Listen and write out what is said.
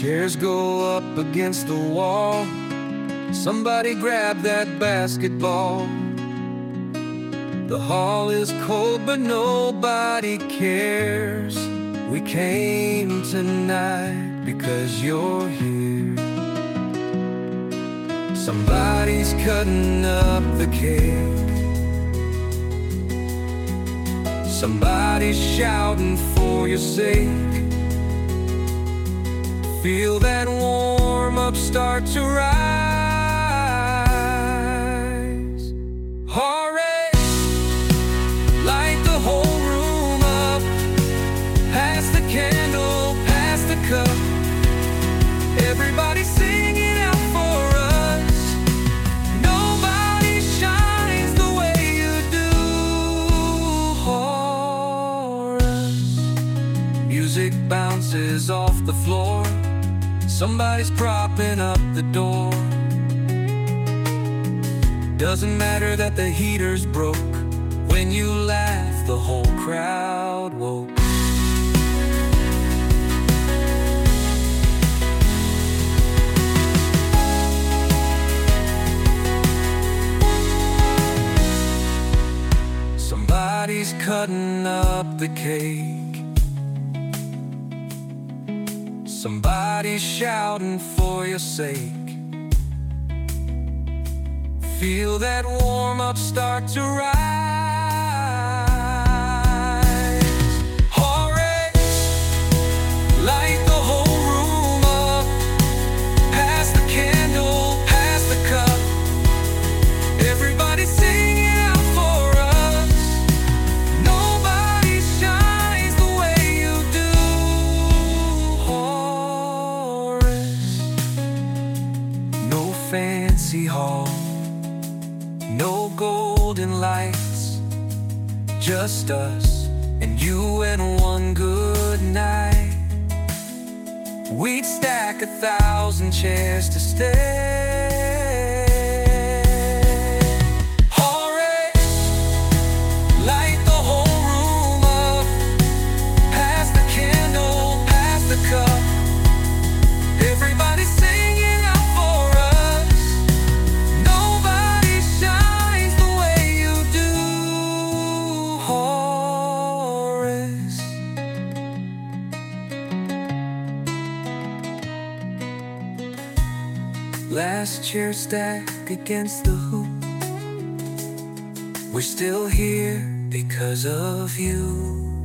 Chairs go up against the wall. Somebody grab that basketball. The hall is cold, but nobody cares. We came tonight because you're here. Somebody's cutting up the cake. Somebody's shouting for your sake. Feel that warm-up start to rise. Horace, light the whole room up. Pass the candle, pass the cup. Everybody singing out for us. Nobody shines the way you do, Horace. Music bounces off the floor. Somebody's propping up the door. Doesn't matter that the heater's broke. When you laugh, the whole crowd woke. Somebody's cutting up the cake. Somebody's shouting for your sake. Feel that warm-up start to rise. Horace, light the whole room up. Pass the candle, pass the cup. Everybody singing out for us. Nobody shines the way you do, Horace. No fancy hall, no golden lights, just us and you and one good night. We'd stack 1,000 chairs to stay. Horace, light the whole room up. Pass the candle, pass the cup. Everybody singing out for us. Nobody shines the way you do, Horace. Last chair stack against the hoop. We're still here because of you.